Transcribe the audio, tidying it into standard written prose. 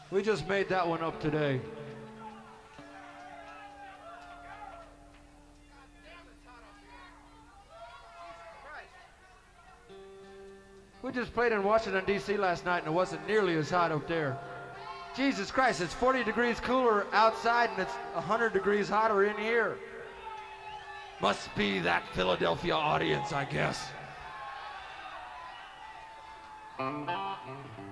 We just made that one up today. We just played in Washington, D.C. last night, and it wasn't nearly as hot up there. Jesus Christ, it's 40 degrees cooler outside, and it's 100 degrees hotter in here. Must be that Philadelphia audience, I guess.